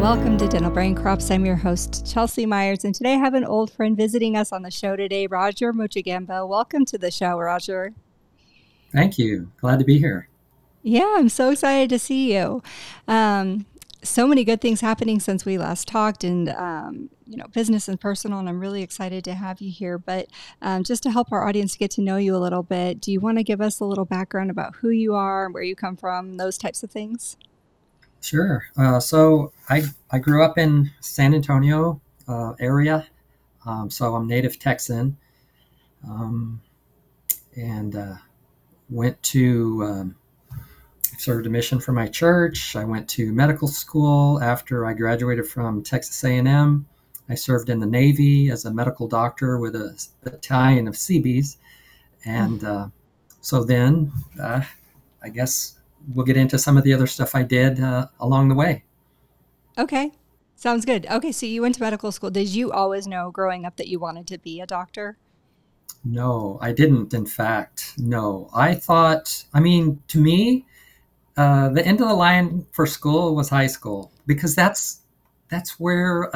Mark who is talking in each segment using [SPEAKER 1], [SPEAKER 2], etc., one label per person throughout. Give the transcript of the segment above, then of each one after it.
[SPEAKER 1] Welcome to Dental Brain Crops. I'm your host, Chelsea Myers, and today I have an old friend visiting us on the show today, Roger Mujigambo. Welcome to the show, Roger.
[SPEAKER 2] Thank you. Glad to be here.
[SPEAKER 1] Yeah, I'm so excited to see you. So many good things happening since we last talked, and business and personal. And I'm really excited to have you here. But just to help our audience get to know you a little bit, do you want to give us a little background about who you are, where you come from, those types of things?
[SPEAKER 2] Sure. So I grew up in San Antonio area. So I'm native Texan, um, and went to served a mission for my church. I went to medical school after I graduated from Texas A&M. I served in the Navy as a medical doctor with a battalion of Seabees,
[SPEAKER 1] Oh,
[SPEAKER 2] and so then I guess we'll get into some of the other stuff I did along the way.
[SPEAKER 1] okay. Sounds good. Okay, so you went to medical school. Did you always know growing up that you wanted to be a doctor?
[SPEAKER 2] No, I didn't. In fact, no. I thought, to me, the end of the line for school was high school because that's where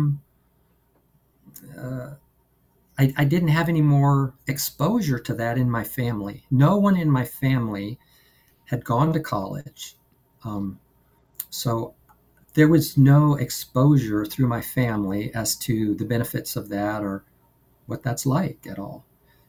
[SPEAKER 2] uh, I didn't have any more exposure to that in my family. No one in my family had gone to college, um, so there was no exposure through my family as to the benefits of that or what that's like at all.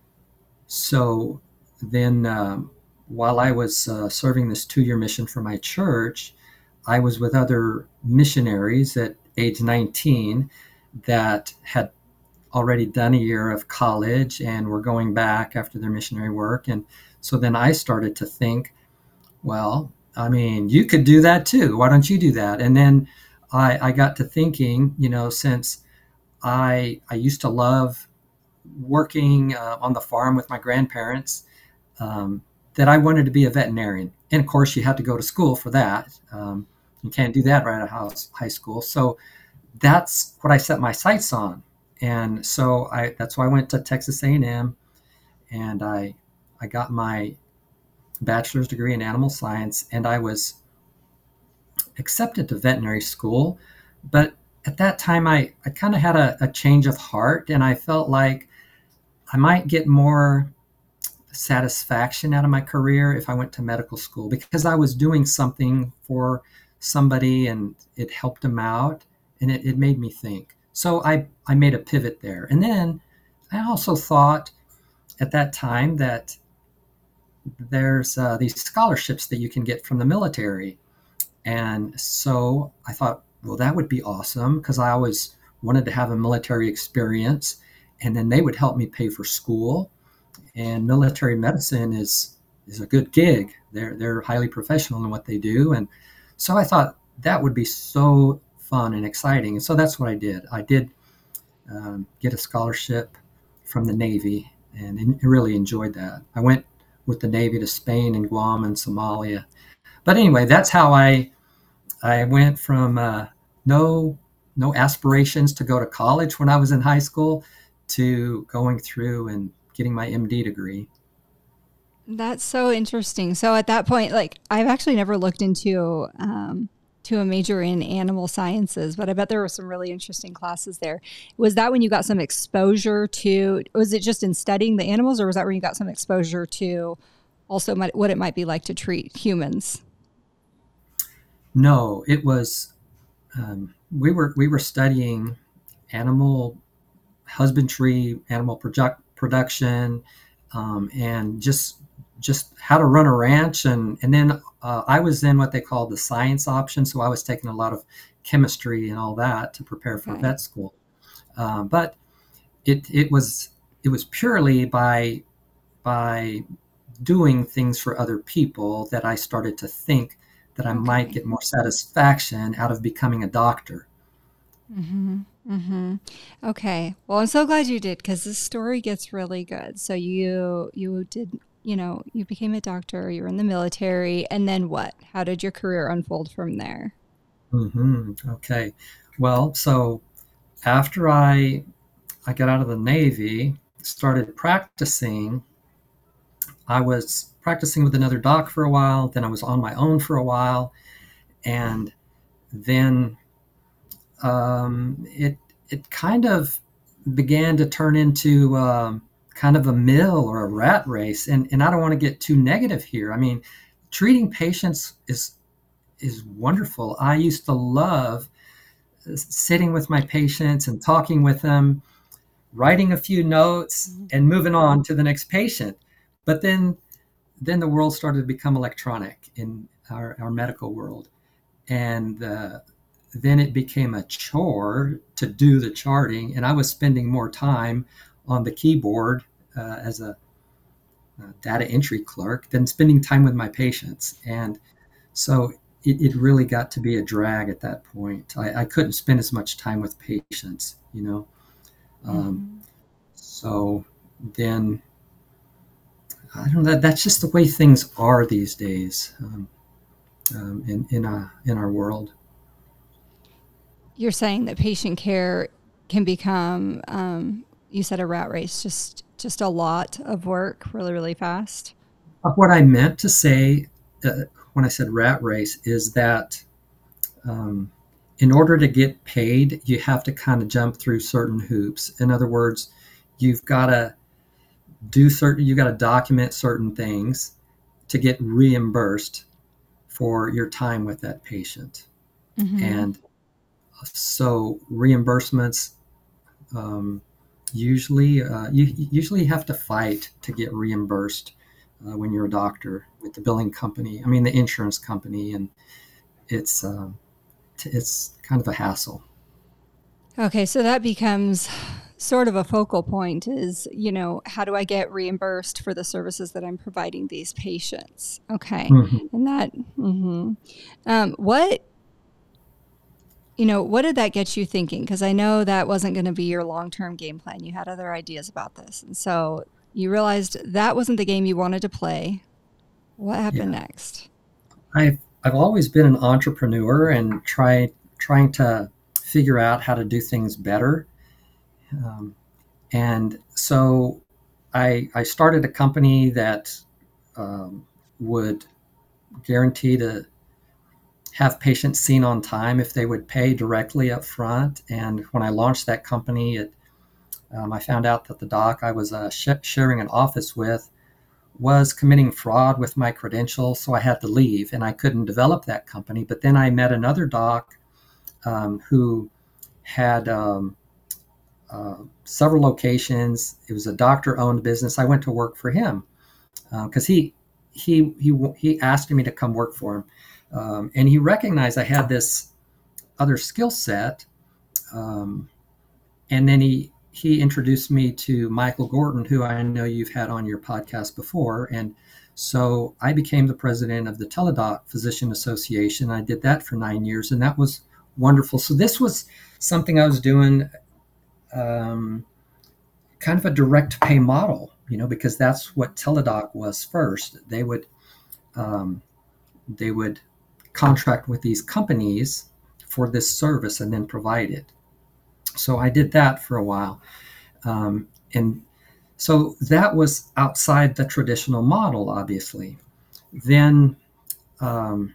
[SPEAKER 2] So then, while I was serving this 2 year mission for my church, I was with other missionaries at age 19 that had already done a year of college and were going back after their missionary work. And so then I started to think, well, you could do that too. Why don't you do that? And then I got to thinking, since I used to love working on the farm with my grandparents, um, that I wanted to be a veterinarian. And of course, you had to go to school for that. You can't do that right out of high school. So that's what I set my sights on. And so that's why I went to Texas A&M, and I got my bachelor's degree in animal science, and I was accepted to veterinary school. But at that time, I kind of had a change of heart, and I felt like I might get more satisfaction out of my career if I went to medical school because I was doing something for somebody and it helped them out, and it made me think. So I made a pivot there. And then I also thought at that time that there's these scholarships that you can get from the military. And so I thought, well, that would be awesome because I always wanted to have a military experience. And then they would help me pay for school. And military medicine is a good gig. They're highly professional in what they do, and so I thought that would be so fun and exciting. And so that's what I did. I did get a scholarship from the Navy, and really enjoyed that. I went with the Navy to Spain and Guam and Somalia. But anyway, that's how I went from no no aspirations to go to college when I was in high school to going through and getting my MD degree.
[SPEAKER 1] That's so interesting. So at that point, like I've actually never looked into to a major in animal sciences, but I bet there were some really interesting classes there. Was that when you got some exposure to? Was it just in studying the animals, or was that when you got some exposure to also what it might be like to treat humans?
[SPEAKER 2] No, it was we were studying animal husbandry, animal production, and just how to run a ranch. And then I was in what they call the science option, so I was taking a lot of chemistry and all that to prepare for
[SPEAKER 1] Okay.
[SPEAKER 2] vet school. But it was purely by doing things for other people that I started to think that I might
[SPEAKER 1] Okay.
[SPEAKER 2] get more satisfaction out of becoming a doctor.
[SPEAKER 1] Mm-hmm. Mm-hmm. Okay. Well, I'm so glad you did because this story gets really good. So you did, you became a doctor, you were in the military, and then what? How did your career unfold from there?
[SPEAKER 2] Okay. Well, so after I got out of the Navy, started practicing. I was practicing with another doc for a while, then I was on my own for a while, and then it kind of began to turn into kind of a mill or a rat race. And I don't want to get too negative here. I mean, treating patients is wonderful. I used to love sitting with my patients and talking with them, writing a few notes, and moving on to the next patient. But then the world started to become electronic in our medical world, and then it became a chore to do the charting, and I was spending more time on the keyboard as a data entry clerk than spending time with my patients. And so it really got to be a drag at that point. I couldn't spend as much time with patients, you know.
[SPEAKER 1] Mm-hmm.
[SPEAKER 2] So then I don't know. That's just the way things are these days in our world.
[SPEAKER 1] You're saying that patient care can become, you said a rat race, just a lot of work really, really fast.
[SPEAKER 2] What I meant to say when I said rat race is that um, in order to get paid, you have to kind of jump through certain hoops. In other words, you've got to you got to document certain things to get reimbursed for your time with that patient.
[SPEAKER 1] Mm-hmm.
[SPEAKER 2] And so reimbursements um, usually you usually have to fight to get reimbursed when you're a doctor with the billing company. I mean the insurance company, and it's it's kind of a hassle.
[SPEAKER 1] Okay, so that becomes sort of a focal point is, how do I get reimbursed for the services that I'm providing these patients? Okay.
[SPEAKER 2] Mm-hmm.
[SPEAKER 1] And that, mm-hmm. What, what did that get you thinking? Because I know that wasn't going to be your long term game plan. You had other ideas about this. And so you realized that wasn't the game you wanted to play. What happened
[SPEAKER 2] Yeah,
[SPEAKER 1] next?
[SPEAKER 2] I've always been an entrepreneur and trying to figure out how to do things better. Um, and so I started a company that um, would guarantee to have patients seen on time if they would pay directly up front. And when I launched that company, I found out that the doc I was sharing an office with was committing fraud with my credentials, so I had to leave and I couldn't develop that company. But then I met another doc who had several locations. It was a doctor-owned business. I went to work for him because he asked me to come work for him, and he recognized I had this other skill set, um, and then he introduced me to Michael Gorton, who I know you've had on your podcast before, and so I became the president of the Teladoc Physician Association. I did that for 9 years, and that was wonderful. So this was something I was doing, um, kind of a direct pay model, because that's what Teladoc was first. Um, they would contract with these companies for this service and then provide it. So I did that for a while. And so that was outside the traditional model, obviously. Then, um,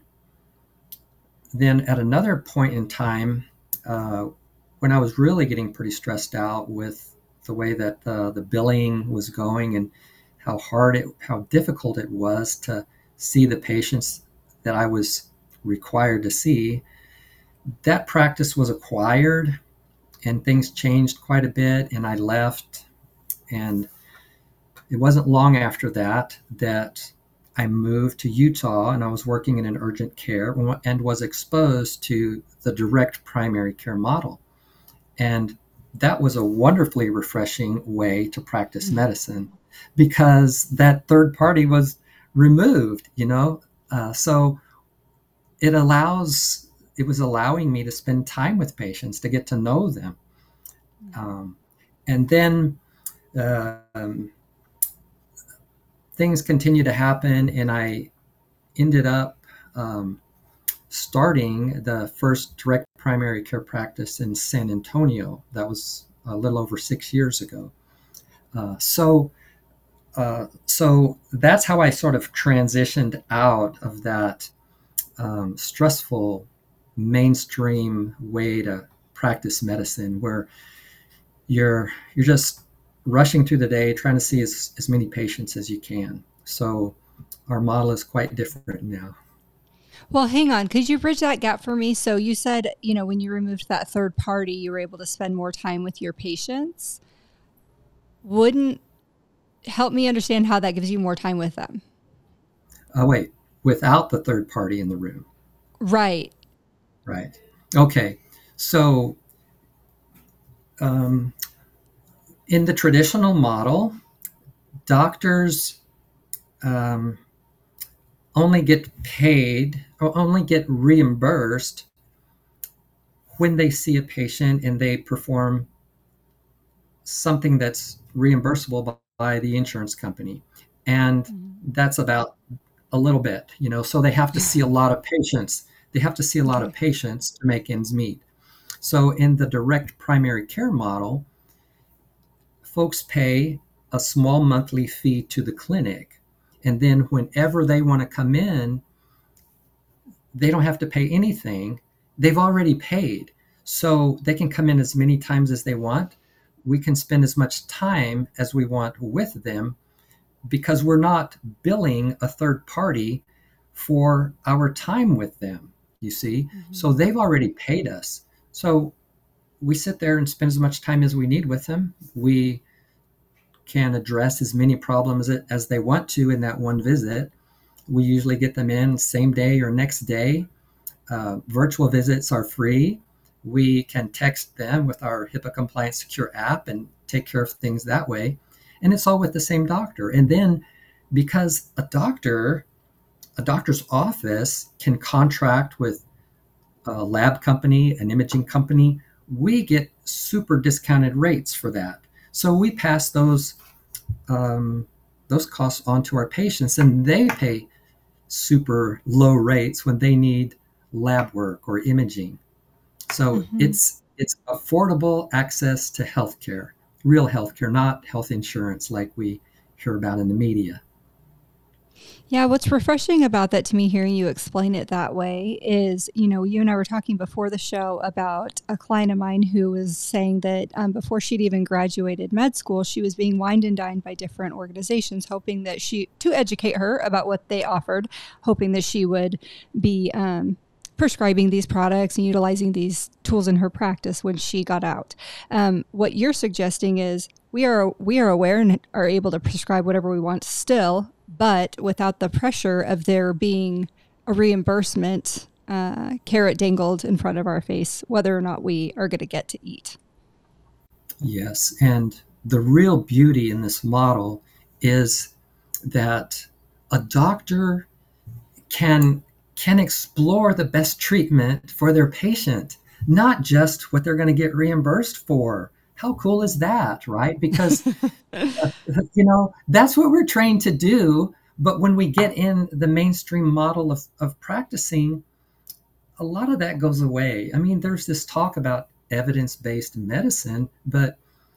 [SPEAKER 2] then at another point in time, uh, when I was really getting pretty stressed out with the way that the billing was going and how difficult it was to see the patients that I was required to see, that practice was acquired and things changed quite a bit. And I left, and it wasn't long after that I moved to Utah, and I was working in an urgent care and was exposed to the direct primary care model. And that was a wonderfully refreshing way to practice medicine because that third party was removed, so it was allowing me to spend time with patients, to get to know them. Um, and then um, things continued to happen, and I ended up um, starting the first direct primary care practice in San Antonio. That was a little over 6 years ago. So that's how I sort of transitioned out of that stressful mainstream way to practice medicine, where you're just rushing through the day trying to see as many patients as you can. So our model is quite different now.
[SPEAKER 1] Well, hang on. Could you bridge that gap for me? So you said, when you removed that third party, you were able to spend more time with your patients. Wouldn't help me understand how that gives you more time with them.
[SPEAKER 2] Oh, wait, without the third party in the room.
[SPEAKER 1] Right.
[SPEAKER 2] Right. Okay. So in the traditional model, doctors only get paid or only get reimbursed when they see a patient and they perform something that's reimbursable by the insurance company. And that's about a little bit, so they have to see a lot of patients. They have to see a lot of patients to make ends meet. So in the direct primary care model, folks pay a small monthly fee to the clinic. And then whenever they want to come in, they don't have to pay anything. They've already paid. So they can come in as many times as they want. We can spend as much time as we want with them because we're not billing a third party for our time with them, you see. Mm-hmm. So they've already paid us. So we sit there and spend as much time as we need with them. We can address as many problems as they want to in that one visit. We usually get them in same day or next day. Virtual visits are free. We can text them with our HIPAA compliant secure app and take care of things that way. And it's all with the same doctor. And then because a doctor's office can contract with a lab company, an imaging company, we get super discounted rates for that. So we pass those costs on to our patients, and they pay super low rates when they need lab work or imaging. So it's affordable access to healthcare, real healthcare, not health insurance like we hear about in the media.
[SPEAKER 1] Yeah, what's refreshing about that to me, hearing you explain it that way, is, you and I were talking before the show about a client of mine who was saying that before she'd even graduated med school, she was being wined and dined by different organizations, hoping that to educate her about what they offered, hoping that she would be prescribing these products and utilizing these tools in her practice when she got out. What you're suggesting is we are aware and are able to prescribe whatever we want still, but without the pressure of there being a reimbursement carrot dangled in front of our face, whether or not we are going to get to eat.
[SPEAKER 2] Yes, and the real beauty in this model is that a doctor can explore the best treatment for their patient, not just what they're going to get reimbursed for. How cool is that, right? Because, that's what we're trained to do. But when we get in the mainstream model of practicing, a lot of that goes away. I mean, there's this talk about evidence-based medicine, but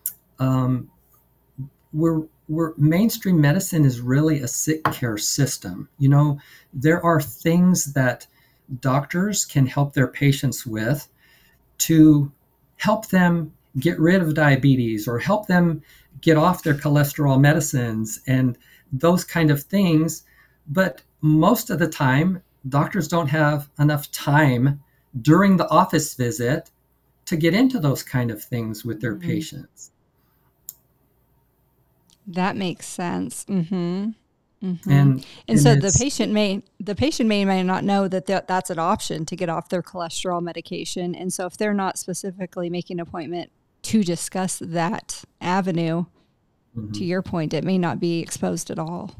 [SPEAKER 2] mainstream medicine is really a sick care system. There are things that doctors can help their patients with to help them get rid of diabetes or help them get off their cholesterol medicines and those kind of things. But most of the time, doctors don't have enough time during the office visit to get into those kind of things with their patients.
[SPEAKER 1] That makes sense. Mm-hmm. Mm-hmm. And so the patient may not know that that's an option to get off their cholesterol medication. And so if they're not specifically making an appointment to discuss that avenue, to your point, it may not be exposed at all.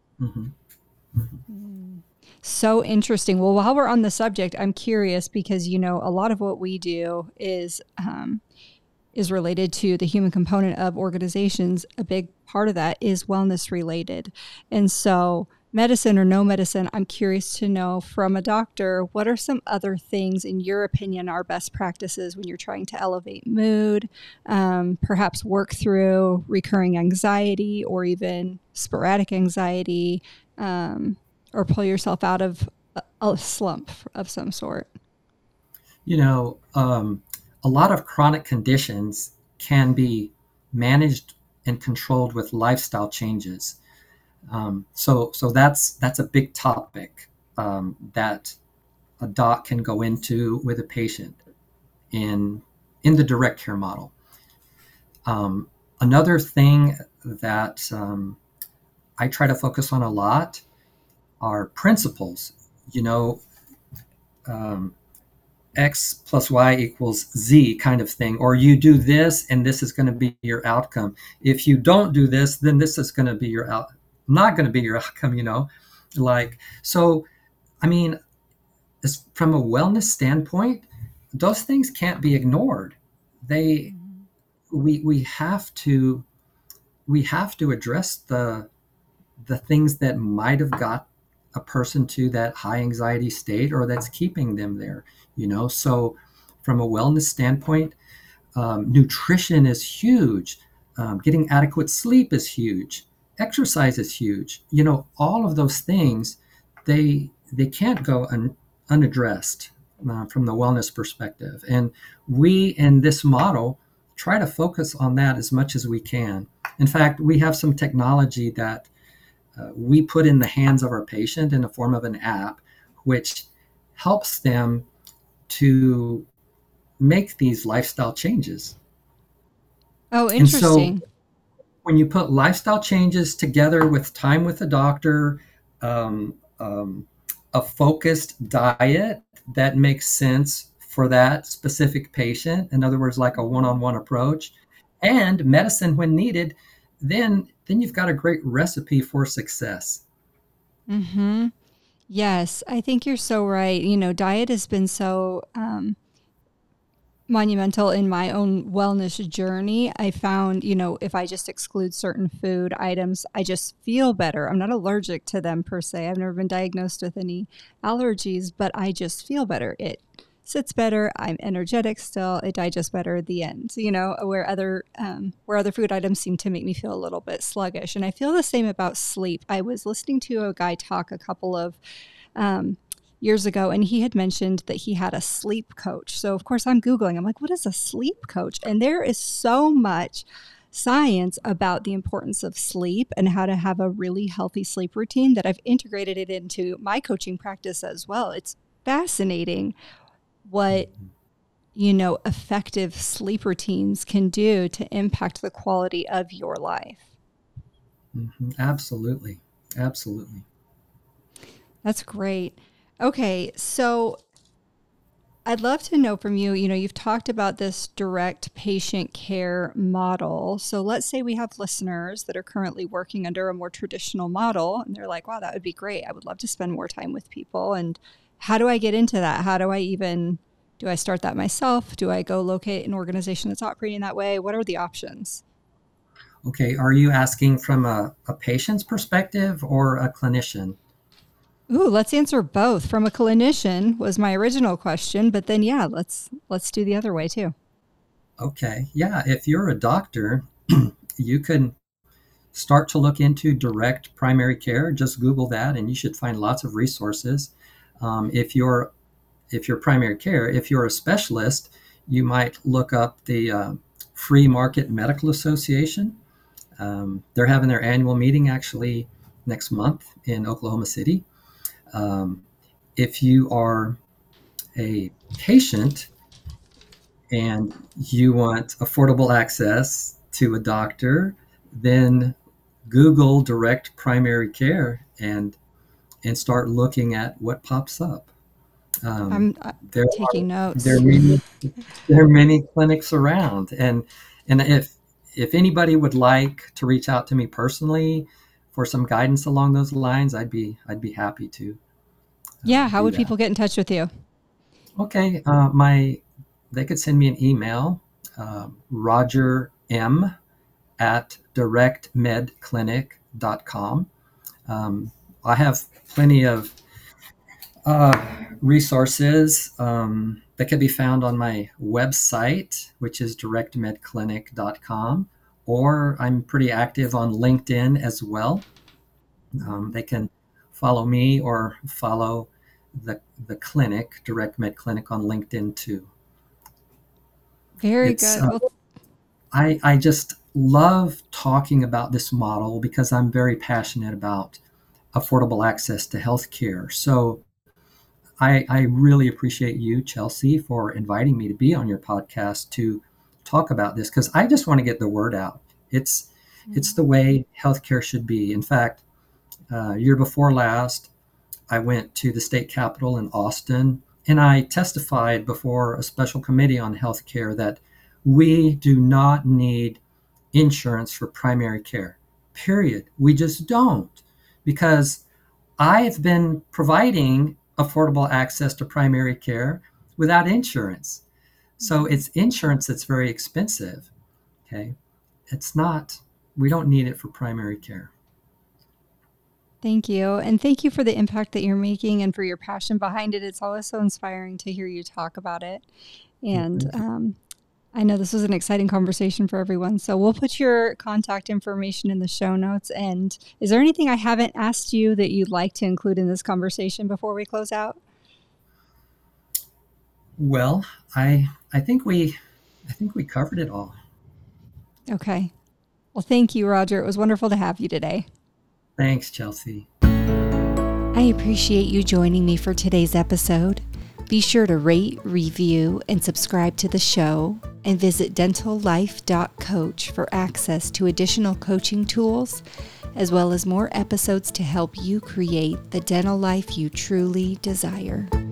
[SPEAKER 1] So interesting. Well, while we're on the subject, I'm curious because, a lot of what we do is related to the human component of organizations. A big part of that is wellness related. And so medicine or no medicine, I'm curious to know from a doctor, what are some other things in your opinion are best practices when you're trying to elevate mood, perhaps work through recurring anxiety or even sporadic anxiety, or pull yourself out of a slump of some sort?
[SPEAKER 2] a lot of chronic conditions can be managed and controlled with lifestyle changes. So that's a big topic that a doc can go into with a patient in the direct care model. Another thing that I try to focus on a lot are principles. You know, um, X plus Y equals Z kind of thing, or you do this and this is going to be your outcome. If you don't do this, then this is going to be not going to be your outcome, like, so, I mean, from a wellness standpoint, those things can't be ignored. They, we have to address the things that might have got a person to that high anxiety state or that's keeping them there, so from a wellness standpoint, nutrition is huge. Getting adequate sleep is huge. Exercise is huge. All of those things, they can't go unaddressed from the wellness perspective. And we in this model try to focus on that as much as we can. In fact, we have some technology that we put in the hands of our patient in the form of an app, which helps them to make these lifestyle changes.
[SPEAKER 1] Oh,
[SPEAKER 2] And so
[SPEAKER 1] interesting.
[SPEAKER 2] when you put lifestyle changes together with time with the doctor, um, um, a focused diet that makes sense for that specific patient, in other words, like a one-on-one approach, and medicine when needed, then you've got a great recipe for success.
[SPEAKER 1] Mm-hmm. Yes, I think you're so right. Diet has been so monumental in my own wellness journey. I found, if I just exclude certain food items, I just feel better. I'm not allergic to them per se. I've never been diagnosed with any allergies, but I just feel better. It sits better. I'm energetic still. It digests better at the end. Where other food items seem to make me feel a little bit sluggish. And I feel the same about sleep. I was listening to a guy talk a couple of um, years ago, and he had mentioned that he had a sleep coach. So, of course, I'm Googling. I'm like, what is a sleep coach? And there is so much science about the importance of sleep and how to have a really healthy sleep routine that I've integrated it into my coaching practice as well. It's fascinating what effective sleep routines can do to impact the quality of your life.
[SPEAKER 2] Absolutely. Absolutely.
[SPEAKER 1] That's great. Okay, so I'd love to know from you, you've talked about this direct patient care model. So let's say we have listeners that are currently working under a more traditional model and they're like, wow, that would be great. I would love to spend more time with people. And how do I get into that? Do I start that myself? Do I go locate an organization that's operating that way? What are the options?
[SPEAKER 2] Okay. Are you asking from a patient's perspective or a clinician?
[SPEAKER 1] Ooh, let's answer both. From a clinician was my original question, but then yeah, let's do the other way too.
[SPEAKER 2] Okay. Yeah. If you're a doctor, you can start to look into direct primary care. Just Google that, and you should find lots of resources. If you're primary care, if you're a specialist, you might look up the Free Market Medical Association. They're having their annual meeting actually next month in Oklahoma City. Um, if you are a patient and you want affordable access to a doctor, then Google direct primary care and start looking at what pops up. Um,
[SPEAKER 1] I'm
[SPEAKER 2] there
[SPEAKER 1] taking
[SPEAKER 2] there are
[SPEAKER 1] notes.
[SPEAKER 2] many there are many clinics around, and if anybody would like to reach out to me personally for some guidance along those lines, I'd be happy to
[SPEAKER 1] Yeah, how
[SPEAKER 2] do
[SPEAKER 1] would
[SPEAKER 2] that.
[SPEAKER 1] people get in touch with you?
[SPEAKER 2] Okay, they could send me an email, Roger M at directmedclinic.com. I have plenty of resources that can be found on my website, which is directmedclinic.com, or I'm pretty active on LinkedIn as well. They can follow me or follow the clinic, Direct Med Clinic, on LinkedIn too.
[SPEAKER 1] Very
[SPEAKER 2] It's
[SPEAKER 1] good. Well,
[SPEAKER 2] I just love talking about this model because I'm very passionate about affordable access to healthcare. So I really appreciate you, Chelsea, for inviting me to be on your podcast to talk about this because I just want to get the word out. It's the way healthcare should be. In fact, year before last, I went to the state capitol in Austin and I testified before a special committee on healthcare that we do not need insurance for primary care. Period. We just don't because I've been providing affordable access to primary care without insurance. So it's insurance that's very expensive. Okay. It's not, we don't need it for primary care.
[SPEAKER 1] thank you. And thank you for the impact that you're making and for your passion behind it. It's always so inspiring to hear you talk about it. And I know this was an exciting conversation for everyone. So we'll put your contact information in the show notes. And is there anything I haven't asked you that you'd like to include in this conversation before we close out?
[SPEAKER 2] Well, I think we covered it all.
[SPEAKER 1] Okay. Well, thank you, Roger. It was wonderful to have you today.
[SPEAKER 2] Thanks, Chelsea.
[SPEAKER 1] I appreciate you joining me for today's episode. Be sure to rate, review, and subscribe to the show, and visit dentallife.coach for access to additional coaching tools, as well as more episodes to help you create the dental life you truly desire.